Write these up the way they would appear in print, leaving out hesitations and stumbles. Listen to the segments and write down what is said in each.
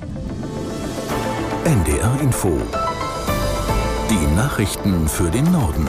NDR Info. Die Nachrichten für den Norden.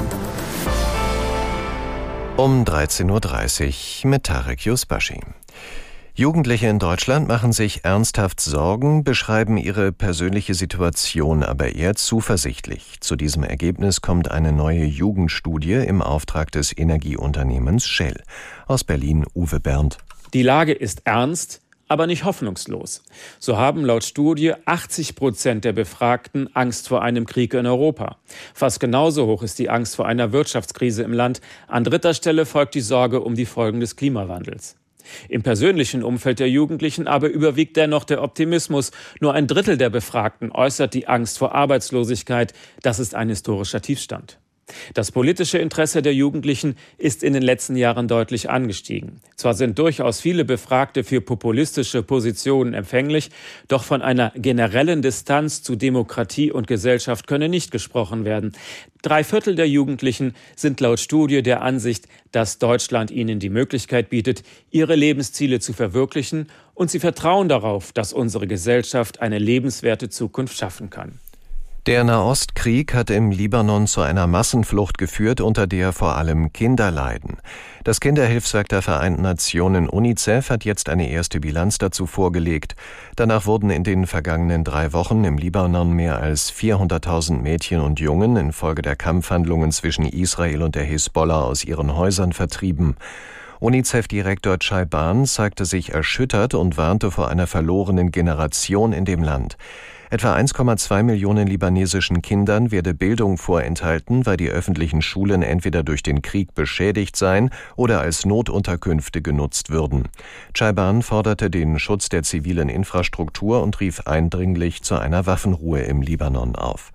Um 13.30 Uhr mit Tarek Yusbashi. Jugendliche in Deutschland machen sich ernsthaft Sorgen, beschreiben ihre persönliche Situation aber eher zuversichtlich. Zu diesem Ergebnis kommt eine neue Jugendstudie im Auftrag des Energieunternehmens Shell. Aus Berlin Uwe Berndt. Die Lage ist ernst, aber nicht hoffnungslos. So haben laut Studie 80% der Befragten Angst vor einem Krieg in Europa. Fast genauso hoch ist die Angst vor einer Wirtschaftskrise im Land. An dritter Stelle folgt die Sorge um die Folgen des Klimawandels. Im persönlichen Umfeld der Jugendlichen aber überwiegt dennoch der Optimismus. Nur ein Drittel der Befragten äußert die Angst vor Arbeitslosigkeit. Das ist ein historischer Tiefstand. Das politische Interesse der Jugendlichen ist in den letzten Jahren deutlich angestiegen. Zwar sind durchaus viele Befragte für populistische Positionen empfänglich, doch von einer generellen Distanz zu Demokratie und Gesellschaft könne nicht gesprochen werden. 3/4 der Jugendlichen sind laut Studie der Ansicht, dass Deutschland ihnen die Möglichkeit bietet, ihre Lebensziele zu verwirklichen, und sie vertrauen darauf, dass unsere Gesellschaft eine lebenswerte Zukunft schaffen kann. Der Nahostkrieg hat im Libanon zu einer Massenflucht geführt, unter der vor allem Kinder leiden. Das Kinderhilfswerk der Vereinten Nationen UNICEF hat jetzt eine erste Bilanz dazu vorgelegt. Danach wurden in den vergangenen 3 Wochen im Libanon mehr als 400.000 Mädchen und Jungen infolge der Kampfhandlungen zwischen Israel und der Hisbollah aus ihren Häusern vertrieben. UNICEF-Direktor Chaiban zeigte sich erschüttert und warnte vor einer verlorenen Generation in dem Land. Etwa 1,2 Millionen libanesischen Kindern werde Bildung vorenthalten, weil die öffentlichen Schulen entweder durch den Krieg beschädigt seien oder als Notunterkünfte genutzt würden. Chaiban forderte den Schutz der zivilen Infrastruktur und rief eindringlich zu einer Waffenruhe im Libanon auf.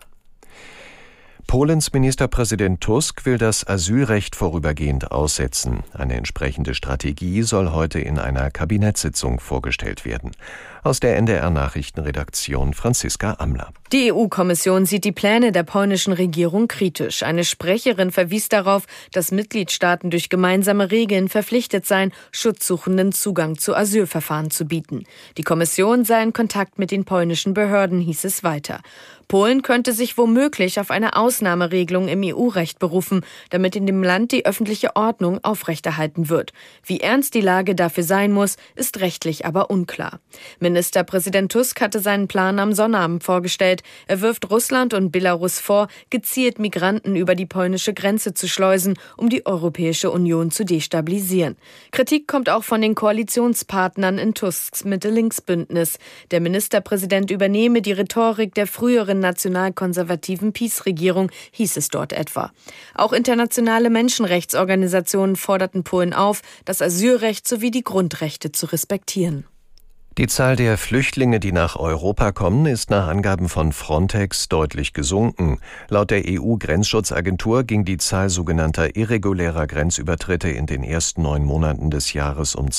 Polens Ministerpräsident Tusk will das Asylrecht vorübergehend aussetzen. Eine entsprechende Strategie soll heute in einer Kabinettssitzung vorgestellt werden. Aus der NDR-Nachrichtenredaktion Franziska Amler. Die EU-Kommission sieht die Pläne der polnischen Regierung kritisch. Eine Sprecherin verwies darauf, dass Mitgliedstaaten durch gemeinsame Regeln verpflichtet seien, Schutzsuchenden Zugang zu Asylverfahren zu bieten. Die Kommission sei in Kontakt mit den polnischen Behörden, hieß es weiter. Polen könnte sich womöglich auf eine Ausnahmeregelung im EU-Recht berufen, damit in dem Land die öffentliche Ordnung aufrechterhalten wird. Wie ernst die Lage dafür sein muss, ist rechtlich aber unklar. Ministerpräsident Tusk hatte seinen Plan am Sonnabend vorgestellt. Er wirft Russland und Belarus vor, gezielt Migranten über die polnische Grenze zu schleusen, um die Europäische Union zu destabilisieren. Kritik kommt auch von den Koalitionspartnern in Tusks Mitte-Links-Bündnis. Der Ministerpräsident übernehme die Rhetorik der früheren nationalkonservativen PiS-Regierung, hieß es dort etwa. Auch internationale Menschenrechtsorganisationen forderten Polen auf, das Asylrecht sowie die Grundrechte zu respektieren. Die Zahl der Flüchtlinge, die nach Europa kommen, ist nach Angaben von Frontex deutlich gesunken. Laut der EU-Grenzschutzagentur ging die Zahl sogenannter irregulärer Grenzübertritte in den ersten 9 Monaten des Jahres um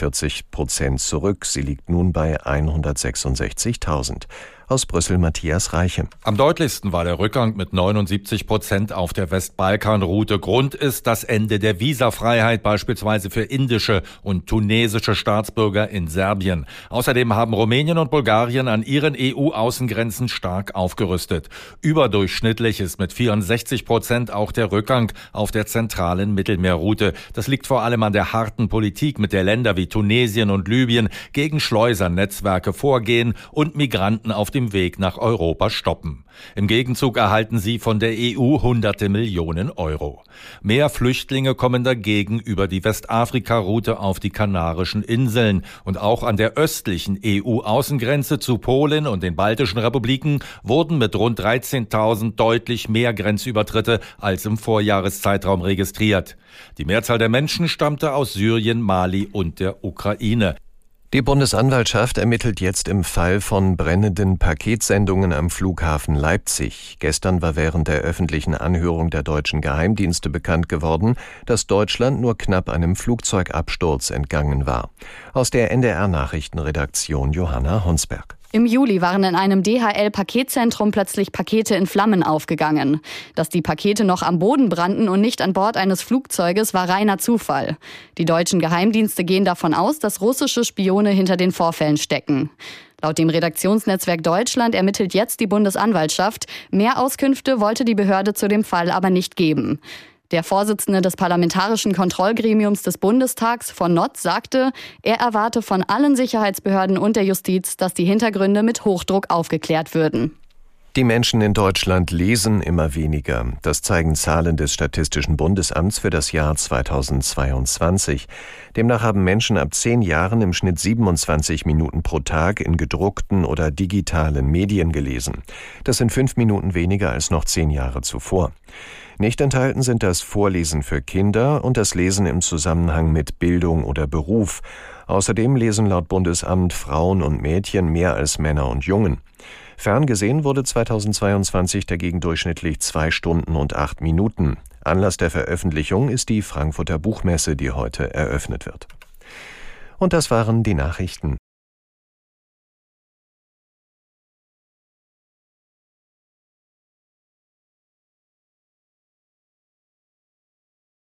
42% zurück. Sie liegt nun bei 166.000. Aus Brüssel Matthias Reiche. Am deutlichsten war der Rückgang mit 79% auf der Westbalkanroute. Grund ist das Ende der Visafreiheit, beispielsweise für indische und tunesische Staatsbürger in Serbien. Außerdem haben Rumänien und Bulgarien an ihren EU-Außengrenzen stark aufgerüstet. Überdurchschnittlich ist mit 64% auch der Rückgang auf der zentralen Mittelmeerroute. Das liegt vor allem an der harten Politik, mit der Länder wie Tunesien und Libyen gegen Schleusernetzwerke vorgehen und Migranten auf dem Weg nach Europa stoppen. Im Gegenzug erhalten sie von der EU hunderte Millionen Euro. Mehr Flüchtlinge kommen dagegen über die Westafrika-Route auf die Kanarischen Inseln. Und auch an der östlichen EU-Außengrenze zu Polen und den baltischen Republiken wurden mit rund 13.000 deutlich mehr Grenzübertritte als im Vorjahreszeitraum registriert. Die Mehrzahl der Menschen stammte aus Syrien, Mali und der Ukraine. Die Bundesanwaltschaft ermittelt jetzt im Fall von brennenden Paketsendungen am Flughafen Leipzig. Gestern war während der öffentlichen Anhörung der deutschen Geheimdienste bekannt geworden, dass Deutschland nur knapp einem Flugzeugabsturz entgangen war. Aus der NDR-Nachrichtenredaktion Johanna Honsberg. Im Juli waren in einem DHL-Paketzentrum plötzlich Pakete in Flammen aufgegangen. Dass die Pakete noch am Boden brannten und nicht an Bord eines Flugzeuges, war reiner Zufall. Die deutschen Geheimdienste gehen davon aus, dass russische Spione hinter den Vorfällen stecken. Laut dem Redaktionsnetzwerk Deutschland ermittelt jetzt die Bundesanwaltschaft. Mehr Auskünfte wollte die Behörde zu dem Fall aber nicht geben. Der Vorsitzende des Parlamentarischen Kontrollgremiums des Bundestags, von Notz, sagte, er erwarte von allen Sicherheitsbehörden und der Justiz, dass die Hintergründe mit Hochdruck aufgeklärt würden. Die Menschen in Deutschland lesen immer weniger. Das zeigen Zahlen des Statistischen Bundesamts für das Jahr 2022. Demnach haben Menschen ab 10 Jahren im Schnitt 27 Minuten pro Tag in gedruckten oder digitalen Medien gelesen. Das sind 5 Minuten weniger als noch 10 Jahre zuvor. Nicht enthalten sind das Vorlesen für Kinder und das Lesen im Zusammenhang mit Bildung oder Beruf. Außerdem lesen laut Bundesamt Frauen und Mädchen mehr als Männer und Jungen. Ferngesehen wurde 2022 dagegen durchschnittlich 2 Stunden und 8 Minuten. Anlass der Veröffentlichung ist die Frankfurter Buchmesse, die heute eröffnet wird. Und das waren die Nachrichten.